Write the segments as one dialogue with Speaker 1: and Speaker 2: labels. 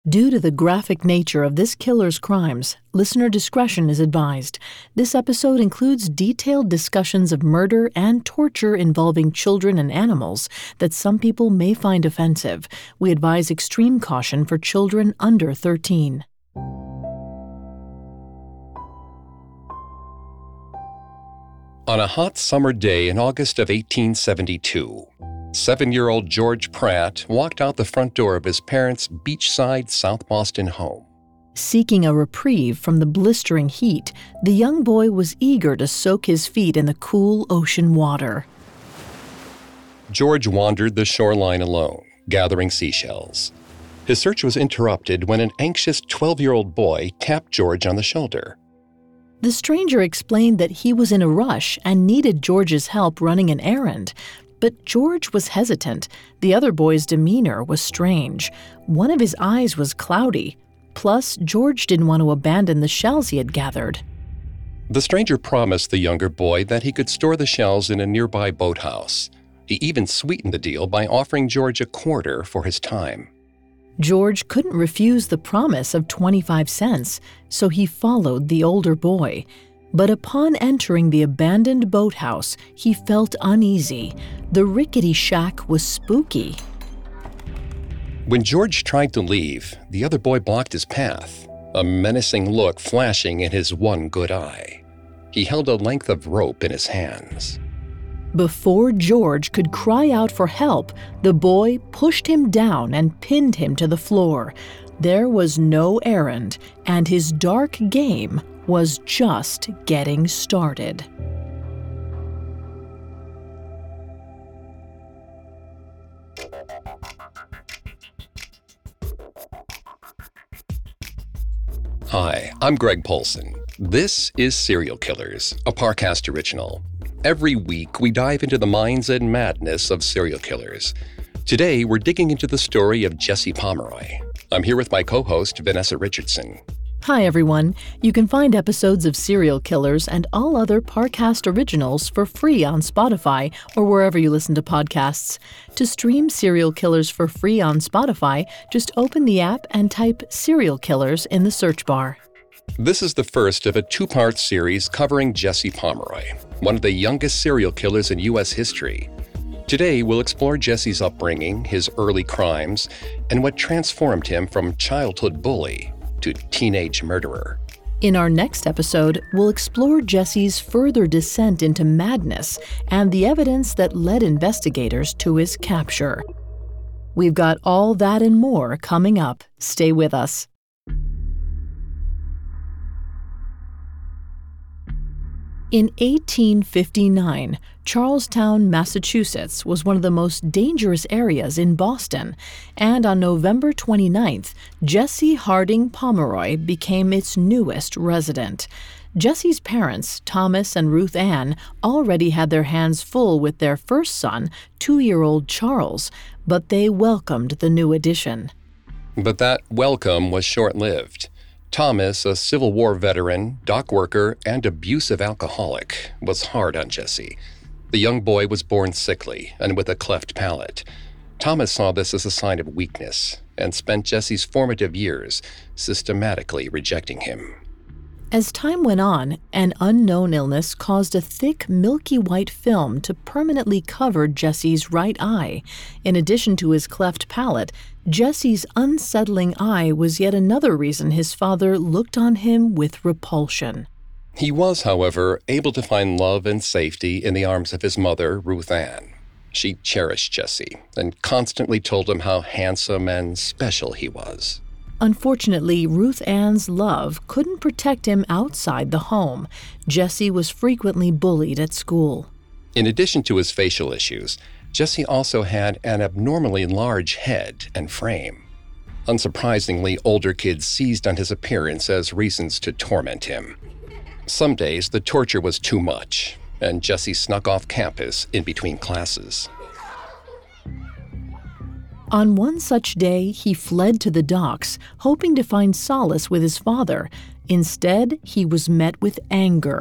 Speaker 1: Due to the graphic nature of this killer's crimes, listener discretion is advised. This episode includes detailed discussions of murder and torture involving children and animals that some people may find offensive. We advise extreme caution for children under 13.
Speaker 2: On a hot summer day in August of 1872, 7-year-old George Pratt walked out the front door of his parents' beachside South Boston home.
Speaker 1: Seeking a reprieve from the blistering heat, the young boy was eager to soak his feet in the cool ocean water.
Speaker 2: George wandered the shoreline alone, gathering seashells. His search was interrupted when an anxious 12-year-old boy tapped George on the shoulder.
Speaker 1: The stranger explained that he was in a rush and needed George's help running an errand. But George was hesitant. The other boy's demeanor was strange. One of his eyes was cloudy. Plus, George didn't want to abandon the shells he had gathered.
Speaker 2: The stranger promised the younger boy that he could store the shells in a nearby boathouse. He even sweetened the deal by offering George a quarter for his time.
Speaker 1: George couldn't refuse the promise of 25 cents, so he followed the older boy. But upon entering the abandoned boathouse, he felt uneasy. The rickety shack was spooky.
Speaker 2: When George tried to leave, the other boy blocked his path, a menacing look flashing in his one good eye. He held a length of rope in his hands.
Speaker 1: Before George could cry out for help, the boy pushed him down and pinned him to the floor. There was no errand, and his dark game was just getting started.
Speaker 2: Hi, I'm Greg Polson. This is Serial Killers, a Parcast original. Every week, we dive into the minds and madness of serial killers. Today, we're digging into the story of Jesse Pomeroy. I'm here with my co-host, Vanessa Richardson.
Speaker 1: Hi, everyone. You can find episodes of Serial Killers and all other Parcast originals for free on Spotify or wherever you listen to podcasts. To stream Serial Killers for free on Spotify, just open the app and type Serial Killers in the search bar.
Speaker 2: This is the first of a two-part series covering Jesse Pomeroy, one of the youngest serial killers in U.S. history. Today, we'll explore Jesse's upbringing, his early crimes, and what transformed him from childhood bully to teenage murderer.
Speaker 1: In our next episode, we'll explore Jesse's further descent into madness and the evidence that led investigators to his capture. We've got all that and more coming up. Stay with us. In 1859, Charlestown, Massachusetts was one of the most dangerous areas in Boston, and on November 29th, Jesse Harding Pomeroy became its newest resident. Jesse's parents, Thomas and Ruth Ann, already had their hands full with their first son, 2-year-old Charles, but they welcomed the new addition.
Speaker 2: But that welcome was short-lived. Thomas, a Civil War veteran, dock worker, and abusive alcoholic, was hard on Jesse. The young boy was born sickly and with a cleft palate. Thomas saw this as a sign of weakness and spent Jesse's formative years systematically rejecting him.
Speaker 1: As time went on, an unknown illness caused a thick, milky white film to permanently cover Jesse's right eye. In addition to his cleft palate, Jesse's unsettling eye was yet another reason his father looked on him with repulsion.
Speaker 2: He was, however, able to find love and safety in the arms of his mother, Ruth Ann. She cherished Jesse and constantly told him how handsome and special he was.
Speaker 1: Unfortunately, Ruth Ann's love couldn't protect him outside the home. Jesse was frequently bullied at school.
Speaker 2: In addition to his facial issues, Jesse also had an abnormally large head and frame. Unsurprisingly, older kids seized on his appearance as reasons to torment him. Some days, the torture was too much, and Jesse snuck off campus in between classes.
Speaker 1: On one such day, he fled to the docks, hoping to find solace with his father. Instead, he was met with anger.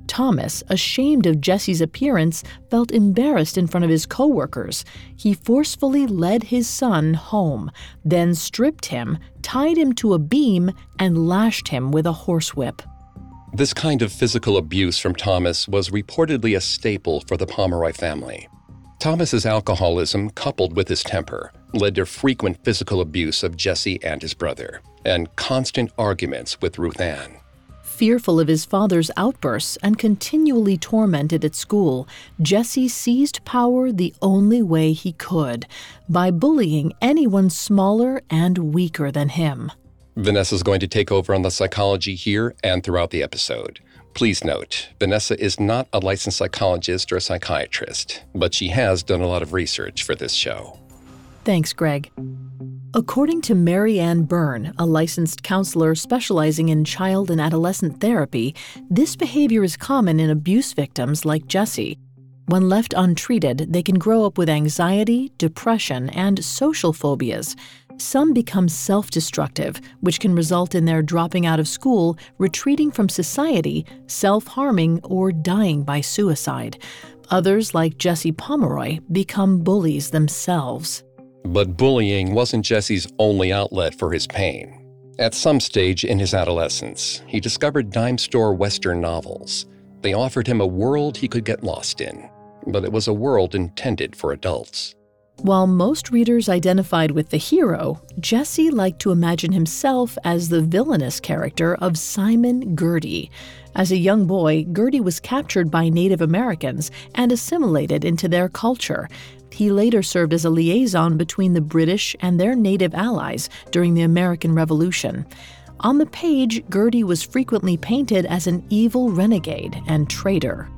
Speaker 1: Thomas, ashamed of Jesse's appearance, felt embarrassed in front of his coworkers. He forcefully led his son home, then stripped him, tied him to a beam, and lashed him with a horsewhip.
Speaker 2: This kind of physical abuse from Thomas was reportedly a staple for the Pomeroy family. Thomas's alcoholism, coupled with his temper, led to frequent physical abuse of Jesse and his brother, and constant arguments with Ruth Ann.
Speaker 1: Fearful of his father's outbursts and continually tormented at school, Jesse seized power the only way he could, by bullying anyone smaller and weaker than him.
Speaker 2: Vanessa's going to take over on the psychology here and throughout the episode. Please note, Vanessa is not a licensed psychologist or a psychiatrist, but she has done a lot of research for this show.
Speaker 1: Thanks, Greg. According to Mary Ann Byrne, a licensed counselor specializing in child and adolescent therapy, this behavior is common in abuse victims like Jesse. When left untreated, they can grow up with anxiety, depression, and social phobias. Some become self-destructive, which can result in their dropping out of school, retreating from society, self-harming, or dying by suicide. Others, like Jesse Pomeroy, become bullies themselves.
Speaker 2: But bullying wasn't Jesse's only outlet for his pain. At some stage in his adolescence, he discovered dime store Western novels. They offered him a world he could get lost in, but it was a world intended for adults.
Speaker 1: While most readers identified with the hero, Jesse liked to imagine himself as the villainous character of Simon Girty. As a young boy, Girty was captured by Native Americans and assimilated into their culture. He later served as a liaison between the British and their native allies during the American Revolution. On the page, Girty was frequently painted as an evil renegade and traitor.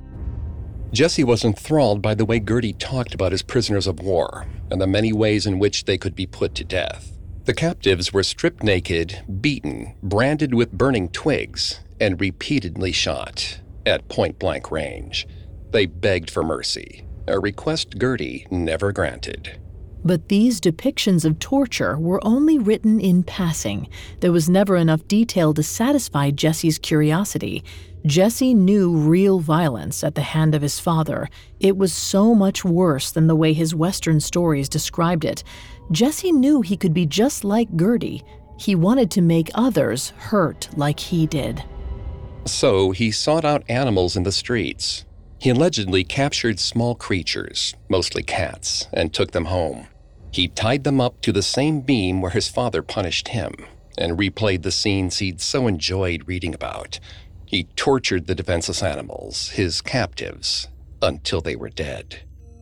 Speaker 2: Jesse was enthralled by the way Girty talked about his prisoners of war and the many ways in which they could be put to death. The captives were stripped naked, beaten, branded with burning twigs, and repeatedly shot at point-blank range. They begged for mercy, a request Girty never granted.
Speaker 1: But these depictions of torture were only written in passing. There was never enough detail to satisfy Jesse's curiosity. Jesse knew real violence at the hand of his father. It was so much worse than the way his Western stories described it. Jesse knew he could be just like Girty. He wanted to make others hurt like he did.
Speaker 2: So he sought out animals in the streets. He allegedly captured small creatures, mostly cats, and took them home. He tied them up to the same beam where his father punished him and replayed the scenes he'd so enjoyed reading about. He tortured the defenseless animals, his captives, until they were dead.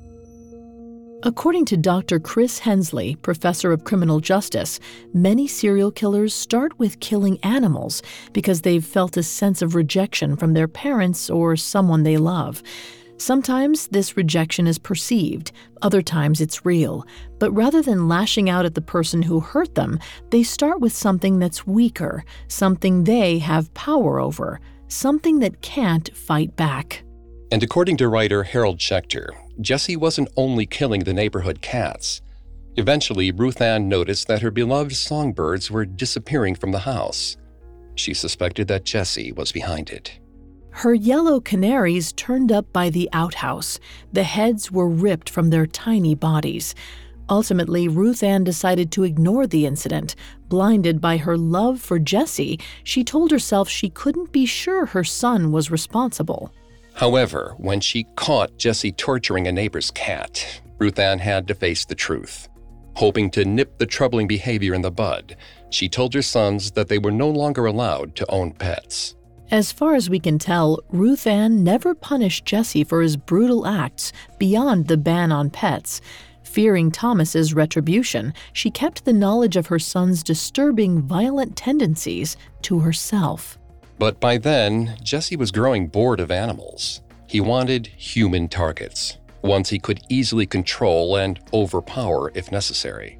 Speaker 1: According to Dr. Chris Hensley, professor of criminal justice, many serial killers start with killing animals because they've felt a sense of rejection from their parents or someone they love. Sometimes this rejection is perceived, other times it's real. But rather than lashing out at the person who hurt them, they start with something that's weaker, something they have power over, something that can't fight back.
Speaker 2: And according to writer Harold Schechter, Jesse wasn't only killing the neighborhood cats. Eventually, Ruth Ann noticed that her beloved songbirds were disappearing from the house. She suspected that Jesse was behind it.
Speaker 1: Her yellow canaries turned up by the outhouse. The heads were ripped from their tiny bodies. Ultimately, Ruth Ann decided to ignore the incident. Blinded by her love for Jesse, she told herself she couldn't be sure her son was responsible.
Speaker 2: However, when she caught Jesse torturing a neighbor's cat, Ruth Ann had to face the truth. Hoping to nip the troubling behavior in the bud, she told her sons that they were no longer allowed to own pets.
Speaker 1: As far as we can tell, Ruth Ann never punished Jesse for his brutal acts beyond the ban on pets. Fearing Thomas's retribution, she kept the knowledge of her son's disturbing, violent tendencies to herself.
Speaker 2: But by then, Jesse was growing bored of animals. He wanted human targets, ones he could easily control and overpower if necessary.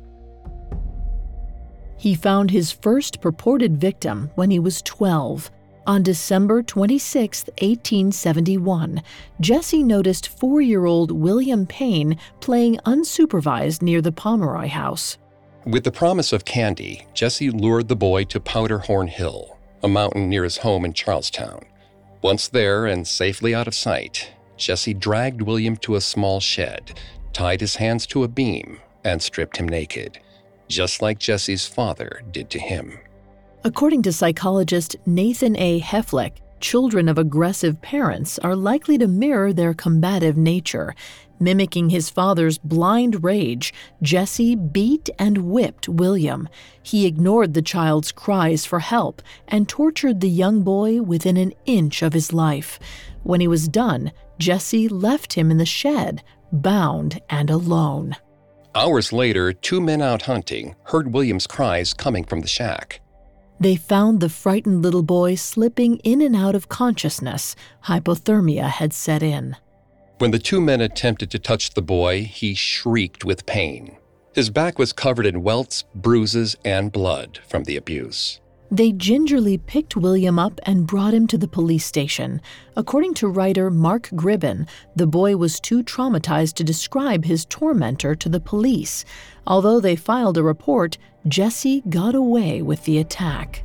Speaker 1: He found his first purported victim when he was 12. On December 26, 1871, Jesse noticed 4-year-old William Payne playing unsupervised near the Pomeroy house.
Speaker 2: With the promise of candy, Jesse lured the boy to Powder Horn Hill, a mountain near his home in Charlestown. Once there and safely out of sight, Jesse dragged William to a small shed, tied his hands to a beam, and stripped him naked, just like Jesse's father did to him.
Speaker 1: According to psychologist Nathan A. Heflick, children of aggressive parents are likely to mirror their combative nature. Mimicking his father's blind rage, Jesse beat and whipped William. He ignored the child's cries for help and tortured the young boy within an inch of his life. When he was done, Jesse left him in the shed, bound and alone.
Speaker 2: Hours later, 2 men out hunting heard William's cries coming from the shack.
Speaker 1: They found the frightened little boy slipping in and out of consciousness. Hypothermia had set in.
Speaker 2: When the 2 men attempted to touch the boy, he shrieked with pain. His back was covered in welts, bruises, and blood from the abuse.
Speaker 1: They gingerly picked William up and brought him to the police station. According to writer Mark Gribben, the boy was too traumatized to describe his tormentor to the police. Although they filed a report, Jesse got away with the attack.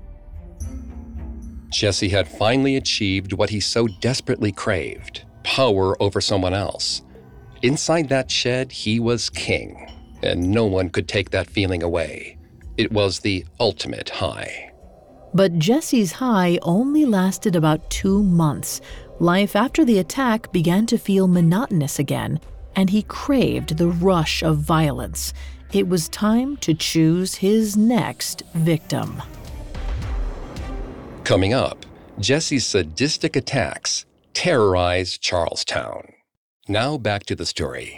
Speaker 2: Jesse had finally achieved what he so desperately craved: power over someone else. Inside that shed, he was king, and no one could take that feeling away. It was the ultimate high.
Speaker 1: But Jesse's high only lasted about 2 months. Life after the attack began to feel monotonous again, and he craved the rush of violence. It was time to choose his next victim.
Speaker 2: Coming up, Jesse's sadistic attacks terrorized Charlestown. Now back to the story.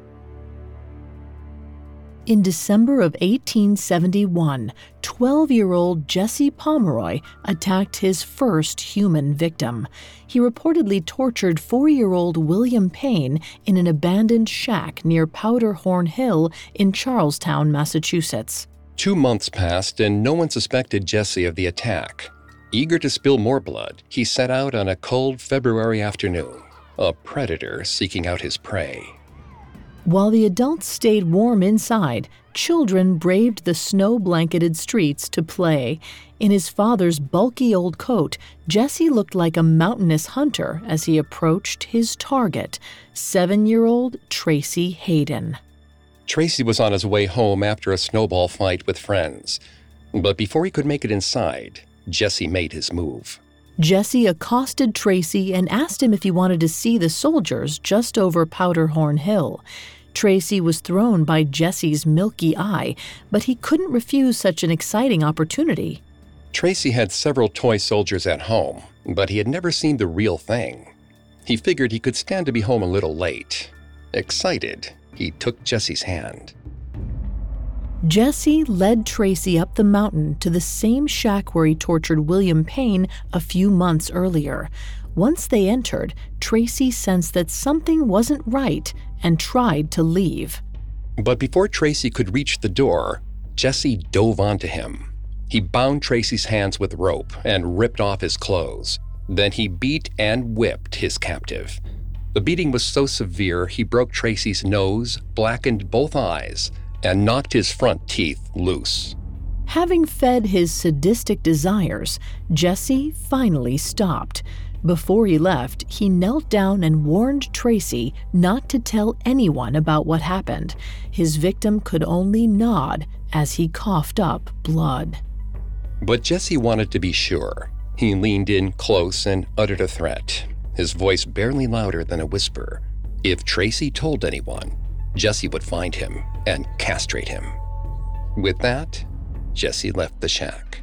Speaker 1: In December of 1871, 12-year-old Jesse Pomeroy attacked his first human victim. He reportedly tortured 4-year-old William Payne in an abandoned shack near Powder Horn Hill in Charlestown, Massachusetts.
Speaker 2: 2 months passed and no one suspected Jesse of the attack. Eager to spill more blood, he set out on a cold February afternoon, a predator seeking out his prey.
Speaker 1: While the adults stayed warm inside, children braved the snow-blanketed streets to play. In his father's bulky old coat, Jesse looked like a mountainous hunter as he approached his target, 7-year-old Tracy Hayden.
Speaker 2: Tracy was on his way home after a snowball fight with friends. But before he could make it inside, Jesse made his move.
Speaker 1: Jesse accosted Tracy and asked him if he wanted to see the soldiers just over Powder Horn Hill. Tracy was thrown by Jesse's milky eye, but he couldn't refuse such an exciting opportunity.
Speaker 2: Tracy had several toy soldiers at home, but he had never seen the real thing. He figured he could stand to be home a little late. Excited, he took Jesse's hand.
Speaker 1: Jesse led Tracy up the mountain to the same shack where he tortured William Payne a few months earlier. Once they entered, Tracy sensed that something wasn't right and tried to leave.
Speaker 2: But before Tracy could reach the door, Jesse dove onto him. He bound Tracy's hands with rope and ripped off his clothes. Then he beat and whipped his captive. The beating was so severe he broke Tracy's nose, blackened both eyes, and knocked his front teeth loose.
Speaker 1: Having fed his sadistic desires, Jesse finally stopped. Before he left, he knelt down and warned Tracy not to tell anyone about what happened. His victim could only nod as he coughed up blood.
Speaker 2: But Jesse wanted to be sure. He leaned in close and uttered a threat, his voice barely louder than a whisper. If Tracy told anyone, Jesse would find him and castrate him. With that, Jesse left the shack.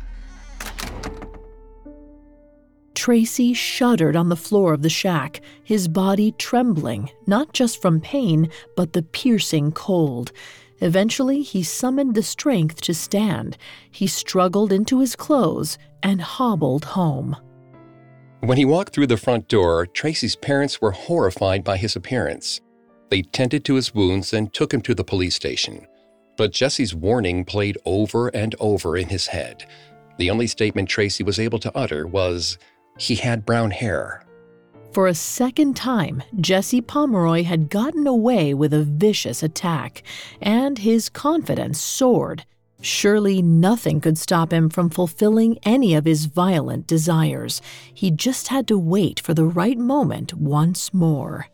Speaker 1: Tracy shuddered on the floor of the shack, his body trembling, not just from pain, but the piercing cold. Eventually, he summoned the strength to stand. He struggled into his clothes and hobbled home.
Speaker 2: When he walked through the front door, Tracy's parents were horrified by his appearance. They tended to his wounds and took him to the police station. But Jesse's warning played over and over in his head. The only statement Tracy was able to utter was, "He had brown hair."
Speaker 1: For a second time, Jesse Pomeroy had gotten away with a vicious attack, and his confidence soared. Surely nothing could stop him from fulfilling any of his violent desires. He just had to wait for the right moment once more.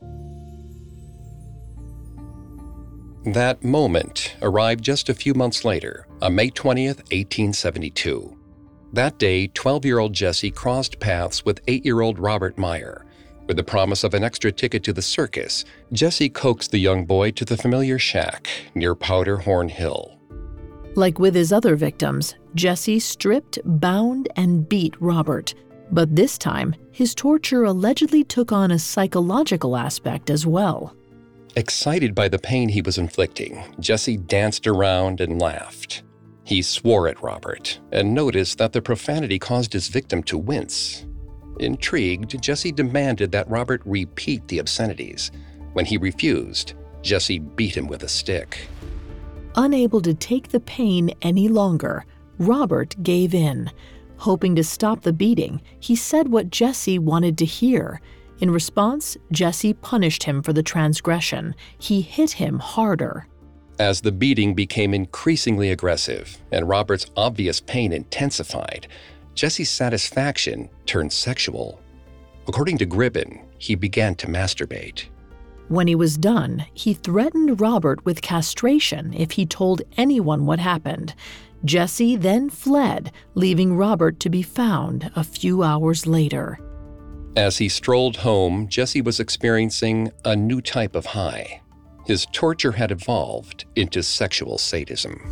Speaker 2: That moment arrived just a few months later, on May 20th, 1872. That day, 12-year-old Jesse crossed paths with 8-year-old Robert Meyer. With the promise of an extra ticket to the circus, Jesse coaxed the young boy to the familiar shack near Powder-Horn Hill.
Speaker 1: Like with his other victims, Jesse stripped, bound, and beat Robert. But this time, his torture allegedly took on a psychological aspect as well.
Speaker 2: Excited by the pain he was inflicting, Jesse danced around and laughed. He swore at Robert and noticed that the profanity caused his victim to wince. Intrigued, Jesse demanded that Robert repeat the obscenities. When he refused, Jesse beat him with a stick.
Speaker 1: Unable to take the pain any longer, Robert gave in. Hoping to stop the beating, he said what Jesse wanted to hear. In response, Jesse punished him for the transgression. He hit him harder.
Speaker 2: As the beating became increasingly aggressive and Robert's obvious pain intensified, Jesse's satisfaction turned sexual. According to Gribben, he began to masturbate.
Speaker 1: When he was done, he threatened Robert with castration if he told anyone what happened. Jesse then fled, leaving Robert to be found a few hours later.
Speaker 2: As he strolled home, Jesse was experiencing a new type of high. His torture had evolved into sexual sadism.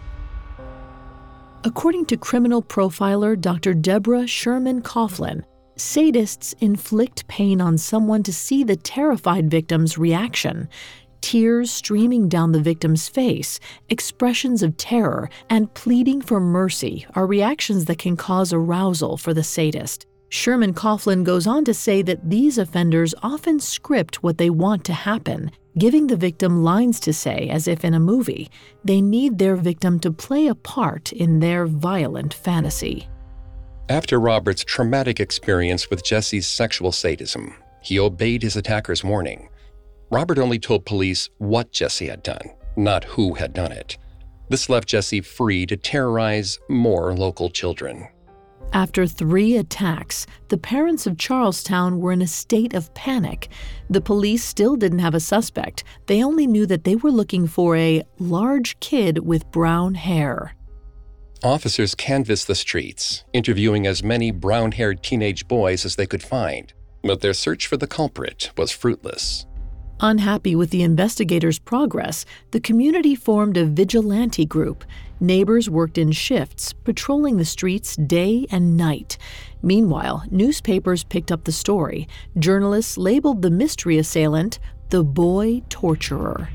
Speaker 1: According to criminal profiler Dr. Deborah Sherman Coughlin, sadists inflict pain on someone to see the terrified victim's reaction. Tears streaming down the victim's face, expressions of terror, and pleading for mercy are reactions that can cause arousal for the sadist. Sherman Coughlin goes on to say that these offenders often script what they want to happen, giving the victim lines to say as if in a movie. They need their victim to play a part in their violent fantasy.
Speaker 2: After Robert's traumatic experience with Jesse's sexual sadism, he obeyed his attacker's warning. Robert only told police what Jesse had done, not who had done it. This left Jesse free to terrorize more local children.
Speaker 1: After 3 attacks, the parents of Charlestown were in a state of panic. The police still didn't have a suspect. They only knew that they were looking for a large kid with brown hair.
Speaker 2: Officers canvassed the streets, interviewing as many brown-haired teenage boys as they could find, but their search for the culprit was fruitless.
Speaker 1: Unhappy with the investigators' progress, the community formed a vigilante group. Neighbors worked in shifts, patrolling the streets day and night. Meanwhile, newspapers picked up the story. Journalists labeled the mystery assailant the boy torturer.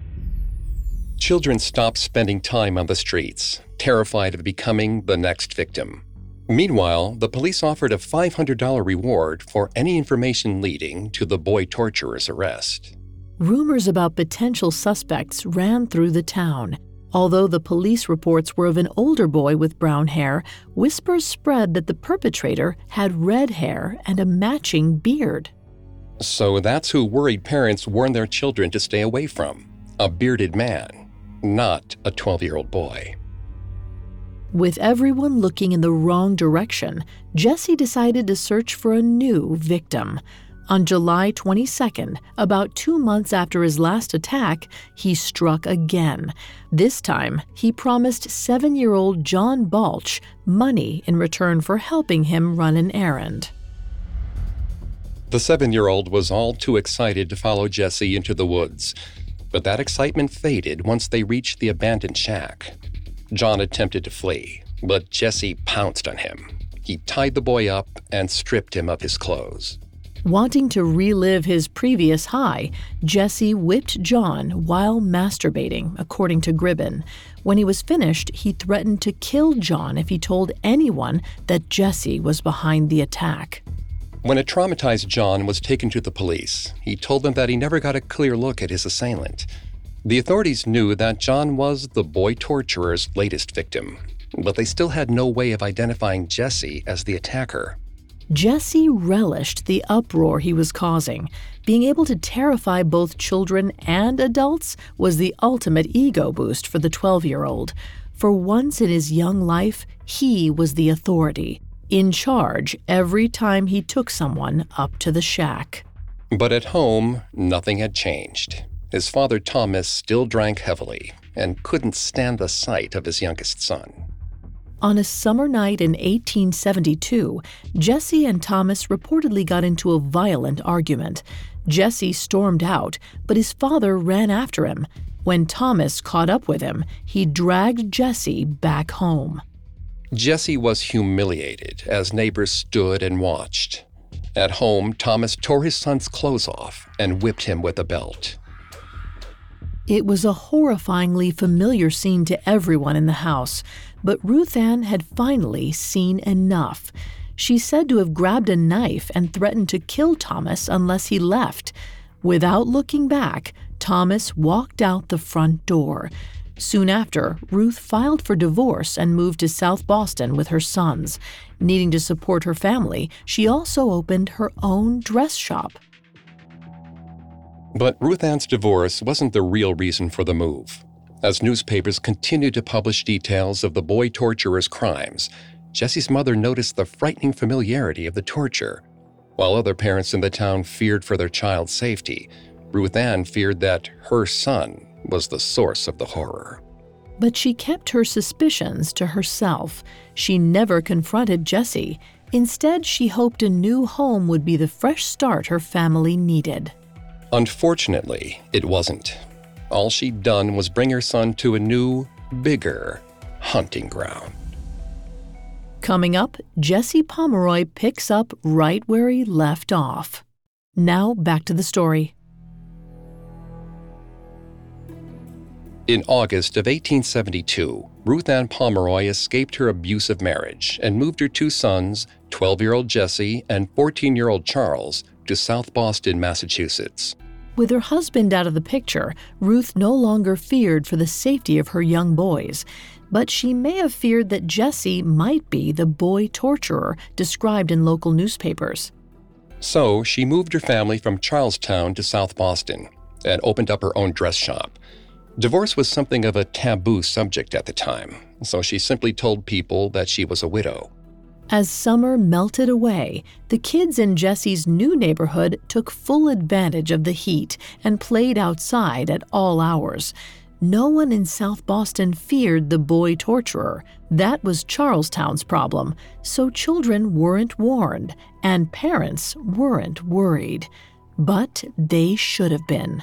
Speaker 2: Children stopped spending time on the streets, terrified of becoming the next victim. Meanwhile, the police offered a $500 reward for any information leading to the boy torturer's arrest. Rumors
Speaker 1: about potential suspects ran through the town. Although the police reports were of an older boy with brown hair, whispers spread that the perpetrator had red hair and a matching beard.
Speaker 2: So that's who worried parents warned their children to stay away from: a bearded man, not a 12-year-old boy.
Speaker 1: With everyone looking in the wrong direction, Jesse decided to search for a new victim. On July 22nd, about 2 months after his last attack, he struck again. This time, he promised 7-year-old John Balch money in return for helping him run an errand.
Speaker 2: The 7-year-old was all too excited to follow Jesse into the woods, but that excitement faded once they reached the abandoned shack. John attempted to flee, but Jesse pounced on him. He tied the boy up and stripped him of his clothes.
Speaker 1: Wanting to relive his previous high, Jesse whipped John while masturbating, according to Gribben. When he was finished, he threatened to kill John if he told anyone that Jesse was behind the attack.
Speaker 2: When a traumatized John was taken to the police, he told them that he never got a clear look at his assailant. The authorities knew that John was the boy torturer's latest victim, but they still had no way of identifying Jesse as the attacker.
Speaker 1: Jesse relished the uproar he was causing. Being able to terrify both children and adults was the ultimate ego boost for the 12-year-old. For once in his young life, he was the authority, in charge every time he took someone up to the shack.
Speaker 2: But at home, nothing had changed. His father Thomas still drank heavily and couldn't stand the sight of his youngest son.
Speaker 1: On a summer night in 1872, Jesse and Thomas reportedly got into a violent argument. Jesse stormed out, but his father ran after him. When Thomas caught up with him, he dragged Jesse back home.
Speaker 2: Jesse was humiliated as neighbors stood and watched. At home, Thomas tore his son's clothes off and whipped him with a belt.
Speaker 1: It was a horrifyingly familiar scene to everyone in the house, but Ruth Ann had finally seen enough. She's said to have grabbed a knife and threatened to kill Thomas unless he left. Without looking back, Thomas walked out the front door. Soon after, Ruth filed for divorce and moved to South Boston with her sons. Needing to support her family, she also opened her own dress shop.
Speaker 2: But Ruth Ann's divorce wasn't the real reason for the move. As newspapers continued to publish details of the boy torturer's crimes, Jesse's mother noticed the frightening familiarity of the torture. While other parents in the town feared for their child's safety, Ruth Ann feared that her son was the source of the horror.
Speaker 1: But she kept her suspicions to herself. She never confronted Jesse. Instead, she hoped a new home would be the fresh start her family needed.
Speaker 2: Unfortunately, it wasn't. All she'd done was bring her son to a new, bigger hunting ground.
Speaker 1: Coming up, Jesse Pomeroy picks up right where he left off. Now back to the story.
Speaker 2: In August of 1872, Ruth Ann Pomeroy escaped her abusive marriage and moved her two sons, 12-year-old Jesse and 14-year-old Charles, to South Boston, Massachusetts.
Speaker 1: With her husband out of the picture, Ruth no longer feared for the safety of her young boys. But she may have feared that Jesse might be the boy torturer described in local newspapers.
Speaker 2: So she moved her family from Charlestown to South Boston and opened up her own dress shop. Divorce was something of a taboo subject at the time, so she simply told people that she was a widow.
Speaker 1: As summer melted away, the kids in Jesse's new neighborhood took full advantage of the heat and played outside at all hours. No one in South Boston feared the boy torturer. That was Charlestown's problem, so children weren't warned, and parents weren't worried. But they should have been.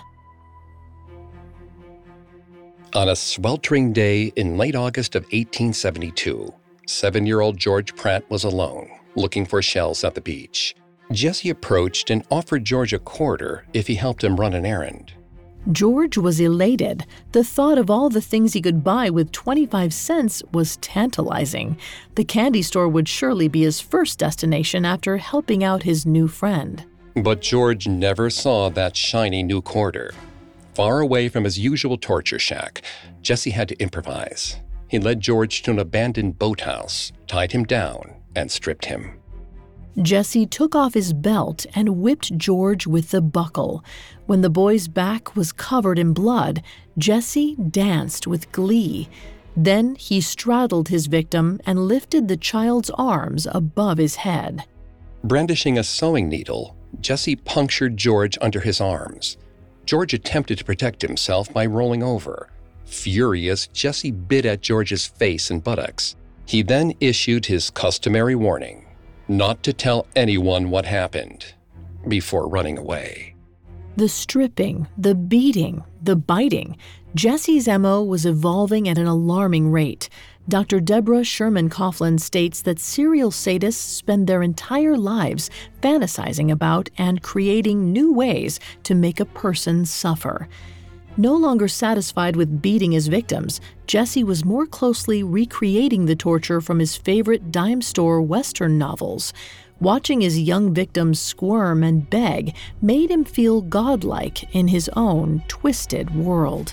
Speaker 2: On a sweltering day in late August of 1872, 7-year-old George Pratt was alone, looking for shells at the beach. Jesse approached and offered George a quarter if he helped him run an errand.
Speaker 1: George was elated. The thought of all the things he could buy with 25 cents was tantalizing. The candy store would surely be his first destination after helping out his new friend.
Speaker 2: But George never saw that shiny new quarter. Far away from his usual torture shack, Jesse had to improvise. He led George to an abandoned boathouse, tied him down, and stripped him.
Speaker 1: Jesse took off his belt and whipped George with the buckle. When the boy's back was covered in blood, Jesse danced with glee. Then he straddled his victim and lifted the child's arms above his head.
Speaker 2: Brandishing a sewing needle, Jesse punctured George under his arms. George attempted to protect himself by rolling over. Furious, Jesse bit at George's face and buttocks. He then issued his customary warning, not to tell anyone what happened, before running away.
Speaker 1: The stripping, the beating, the biting. Jesse's MO was evolving at an alarming rate. Dr. Deborah Sherman Coughlin states that serial sadists spend their entire lives fantasizing about and creating new ways to make a person suffer. No longer satisfied with beating his victims, Jesse was more closely recreating the torture from his favorite dime store Western novels. Watching his young victims squirm and beg made him feel godlike in his own twisted world.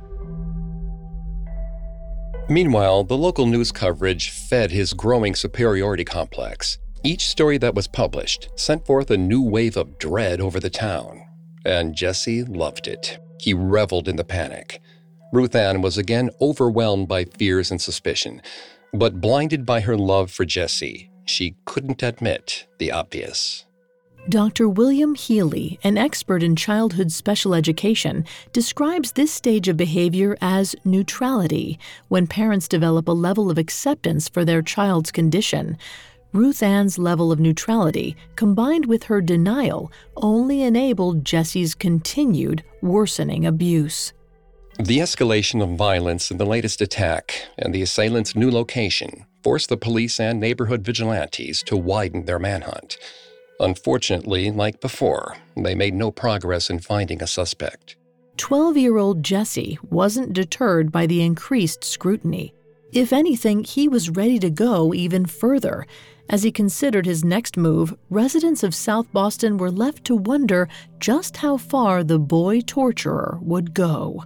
Speaker 2: Meanwhile, the local news coverage fed his growing superiority complex. Each story that was published sent forth a new wave of dread over the town, and Jesse loved it. He reveled in the panic. Ruth Ann was again overwhelmed by fears and suspicion, but blinded by her love for Jesse, she couldn't admit the obvious.
Speaker 1: Dr. William Healy, an expert in childhood special education, describes this stage of behavior as neutrality, when parents develop a level of acceptance for their child's condition. Ruth Ann's level of neutrality, combined with her denial, only enabled Jesse's continued worsening abuse.
Speaker 2: The escalation of violence in the latest attack and the assailant's new location forced the police and neighborhood vigilantes to widen their manhunt. Unfortunately, like before, they made no progress in finding a suspect.
Speaker 1: 12-year-old Jesse wasn't deterred by the increased scrutiny. If anything, he was ready to go even further. As he considered his next move, residents of South Boston were left to wonder just how far the boy torturer would go.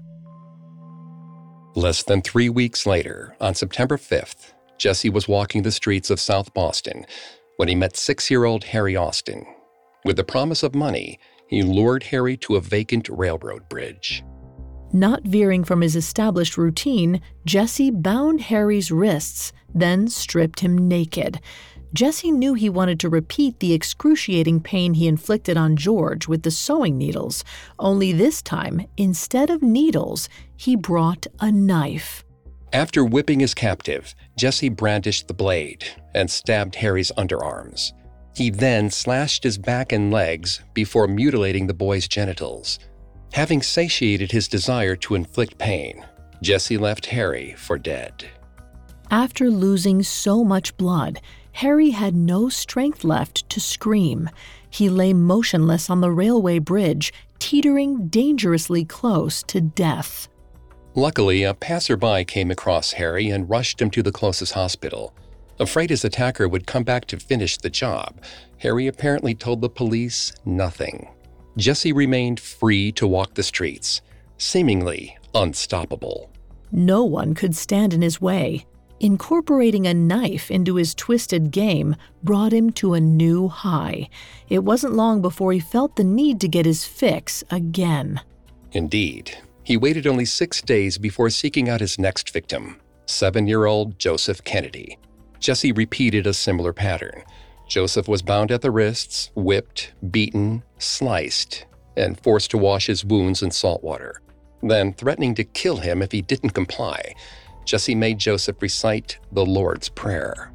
Speaker 2: Less than 3 weeks later, on September 5th, Jesse was walking the streets of South Boston when he met 6-year-old Harry Austin. With the promise of money, he lured Harry to a vacant railroad bridge.
Speaker 1: Not veering from his established routine, Jesse bound Harry's wrists, then stripped him naked. Jesse knew he wanted to repeat the excruciating pain he inflicted on George with the sewing needles, only this time, instead of needles, he brought a knife.
Speaker 2: After whipping his captive, Jesse brandished the blade and stabbed Harry's underarms. He then slashed his back and legs before mutilating the boy's genitals. Having satiated his desire to inflict pain, Jesse left Harry for dead.
Speaker 1: After losing so much blood, Harry had no strength left to scream. He lay motionless on the railway bridge, teetering dangerously close to death.
Speaker 2: Luckily, a passerby came across Harry and rushed him to the closest hospital. Afraid his attacker would come back to finish the job, Harry apparently told the police nothing. Jesse remained free to walk the streets, seemingly unstoppable.
Speaker 1: No one could stand in his way. Incorporating a knife into his twisted game brought him to a new high. It wasn't long before he felt the need to get his fix again.
Speaker 2: Indeed. He waited only 6 days before seeking out his next victim, 7-year-old Joseph Kennedy. Jesse repeated a similar pattern. Joseph was bound at the wrists, whipped, beaten, sliced, and forced to wash his wounds in salt water. Then, threatening to kill him if he didn't comply, Jesse made Joseph recite the Lord's Prayer.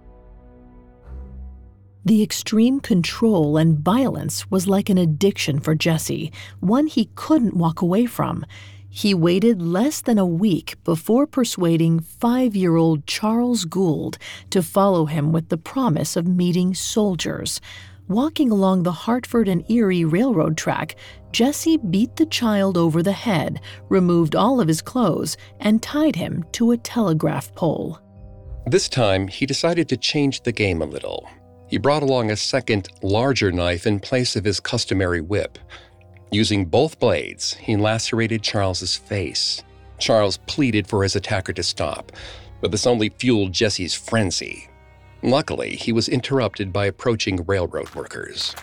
Speaker 1: The extreme control and violence was like an addiction for Jesse, one he couldn't walk away from. He waited less than a week before persuading 5-year-old Charles Gould to follow him with the promise of meeting soldiers. Walking along the Hartford and Erie Railroad track, Jesse beat the child over the head, removed all of his clothes, and tied him to a telegraph pole.
Speaker 2: This time, he decided to change the game a little. He brought along a second, larger knife in place of his customary whip. Using both blades, he lacerated Charles's face. Charles pleaded for his attacker to stop, but this only fueled Jesse's frenzy. Luckily, he was interrupted by approaching railroad workers.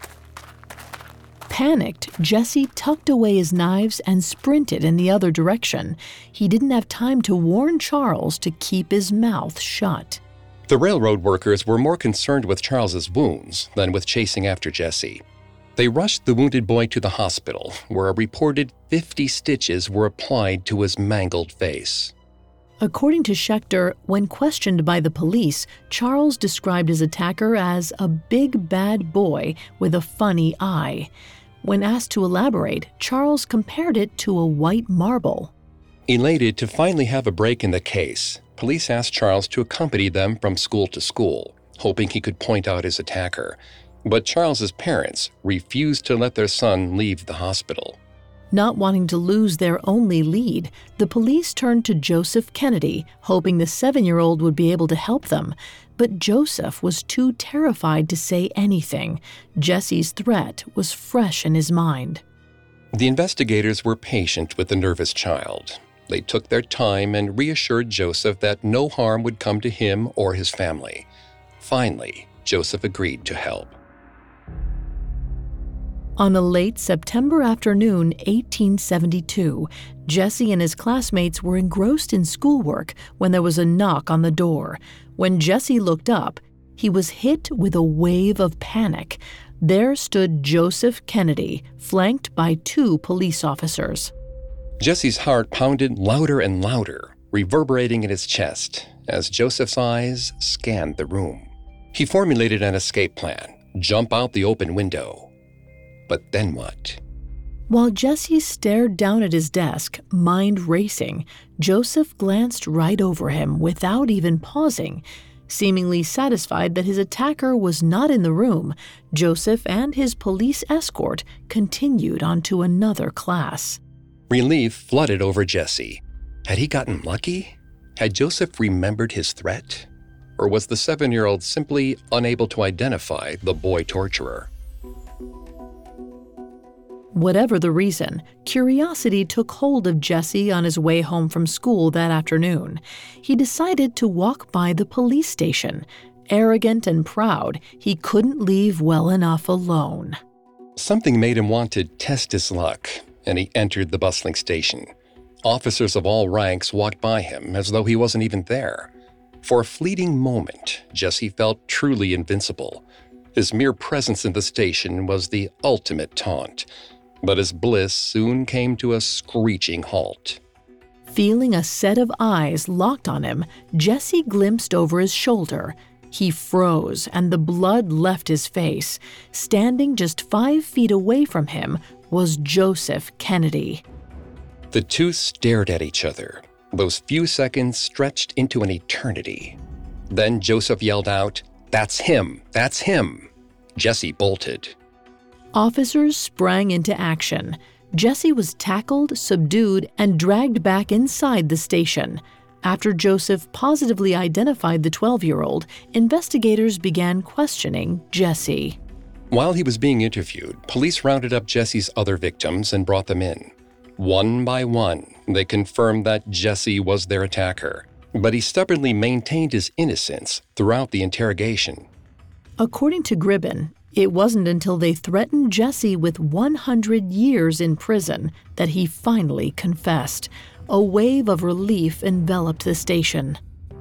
Speaker 1: Panicked, Jesse tucked away his knives and sprinted in the other direction. He didn't have time to warn Charles to keep his mouth shut.
Speaker 2: The railroad workers were more concerned with Charles's wounds than with chasing after Jesse. They rushed the wounded boy to the hospital, where a reported 50 stitches were applied to his mangled face.
Speaker 1: According to Schechter, when questioned by the police, Charles described his attacker as a big bad boy with a funny eye. When asked to elaborate, Charles compared it to a white marble.
Speaker 2: Elated to finally have a break in the case, police asked Charles to accompany them from school to school, hoping he could point out his attacker. But Charles's parents refused to let their son leave the hospital.
Speaker 1: Not wanting to lose their only lead, the police turned to Joseph Kennedy, hoping the 7-year-old would be able to help them. But Joseph was too terrified to say anything. Jesse's threat was fresh in his mind.
Speaker 2: The investigators were patient with the nervous child. They took their time and reassured Joseph that no harm would come to him or his family. Finally, Joseph agreed to help.
Speaker 1: On a late September afternoon, 1872, Jesse and his classmates were engrossed in schoolwork when there was a knock on the door. When Jesse looked up, he was hit with a wave of panic. There stood Joseph Kennedy, flanked by 2 police officers.
Speaker 2: Jesse's heart pounded louder and louder, reverberating in his chest as Joseph's eyes scanned the room. He formulated an escape plan: jump out the open window. But then what?
Speaker 1: While Jesse stared down at his desk, mind racing, Joseph glanced right over him without even pausing. Seemingly satisfied that his attacker was not in the room, Joseph and his police escort continued on to another class.
Speaker 2: Relief flooded over Jesse. Had he gotten lucky? Had Joseph remembered his threat? Or was the 7-year-old simply unable to identify the boy torturer?
Speaker 1: Whatever the reason, curiosity took hold of Jesse on his way home from school that afternoon. He decided to walk by the police station. Arrogant and proud, he couldn't leave well enough alone.
Speaker 2: Something made him want to test his luck, and he entered the bustling station. Officers of all ranks walked by him as though he wasn't even there. For a fleeting moment, Jesse felt truly invincible. His mere presence in the station was the ultimate taunt. But his bliss soon came to a screeching halt.
Speaker 1: Feeling a set of eyes locked on him, Jesse glimpsed over his shoulder. He froze, and the blood left his face. Standing just 5 feet away from him was Joseph Kennedy.
Speaker 2: The two stared at each other. Those few seconds stretched into an eternity. Then Joseph yelled out, "That's him! That's him!" Jesse bolted.
Speaker 1: Officers sprang into action. Jesse was tackled, subdued, and dragged back inside the station. After Joseph positively identified the 12-year-old, investigators began questioning Jesse.
Speaker 2: While he was being interviewed, police rounded up Jesse's other victims and brought them in. One by one, they confirmed that Jesse was their attacker, but he stubbornly maintained his innocence throughout the interrogation.
Speaker 1: According to Gribbin, it wasn't until they threatened Jesse with 100 years in prison that he finally confessed. A wave of relief enveloped the station.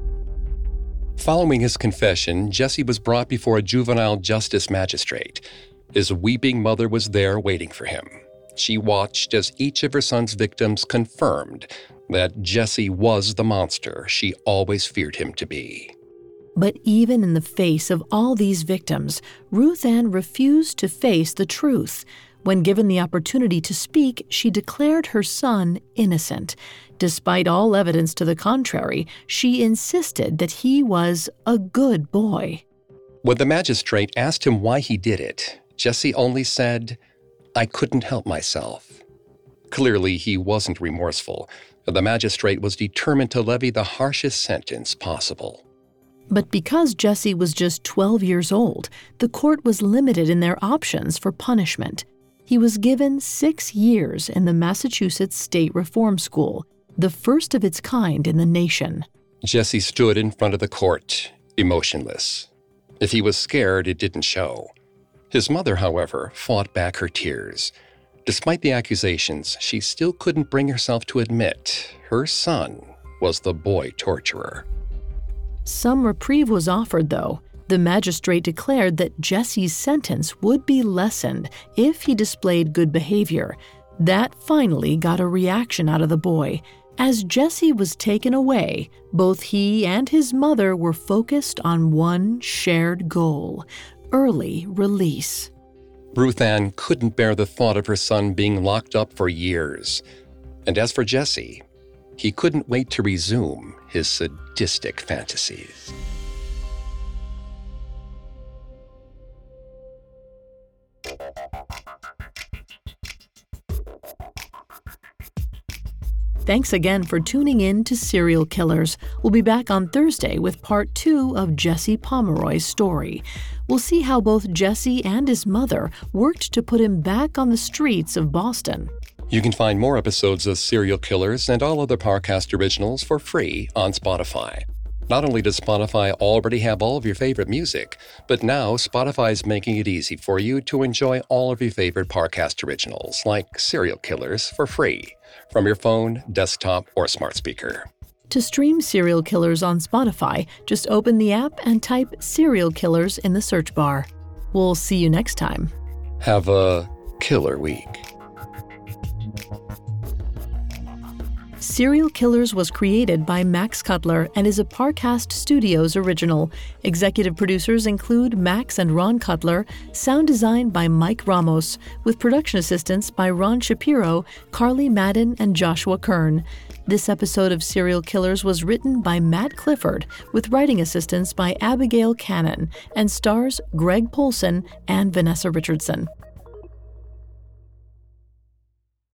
Speaker 2: Following his confession, Jesse was brought before a juvenile justice magistrate. His weeping mother was there waiting for him. She watched as each of her son's victims confirmed that Jesse was the monster she always feared him to be.
Speaker 1: But even in the face of all these victims, Ruth Ann refused to face the truth. When given the opportunity to speak, she declared her son innocent. Despite all evidence to the contrary, she insisted that he was a good boy.
Speaker 2: When the magistrate asked him why he did it, Jesse only said, "I couldn't help myself." Clearly, he wasn't remorseful. The magistrate was determined to levy the harshest sentence possible.
Speaker 1: But because Jesse was just 12 years old, the court was limited in their options for punishment. He was given 6 years in the Massachusetts State Reform School, the first of its kind in the nation.
Speaker 2: Jesse stood in front of the court, emotionless. If he was scared, it didn't show. His mother, however, fought back her tears. Despite the accusations, she still couldn't bring herself to admit her son was the boy torturer.
Speaker 1: Some reprieve was offered, though. The magistrate declared that Jesse's sentence would be lessened if he displayed good behavior. That finally got a reaction out of the boy. As Jesse was taken away, both he and his mother were focused on one shared goal: early release.
Speaker 2: Ruth Ann couldn't bear the thought of her son being locked up for years. And as for Jesse, he couldn't wait to resume his sadistic fantasies.
Speaker 1: Thanks again for tuning in to Serial Killers. We'll be back on Thursday with part 2 of Jesse Pomeroy's story. We'll see how both Jesse and his mother worked to put him back on the streets of Boston.
Speaker 2: You can find more episodes of Serial Killers and all other Parcast originals for free on Spotify. Not only does Spotify already have all of your favorite music, but now Spotify is making it easy for you to enjoy all of your favorite Parcast originals, like Serial Killers, for free, from your phone, desktop, or smart speaker.
Speaker 1: To stream Serial Killers on Spotify, just open the app and type Serial Killers in the search bar. We'll see you next time.
Speaker 2: Have a killer week.
Speaker 1: Serial Killers was created by Max Cutler and is a Parcast Studios original. Executive producers include Max and Ron Cutler, sound design by Mike Ramos, with production assistance by Ron Shapiro, Carly Madden, and Joshua Kern. This episode of Serial Killers was written by Matt Clifford, with writing assistance by Abigail Cannon, and stars Greg Polson and Vanessa Richardson.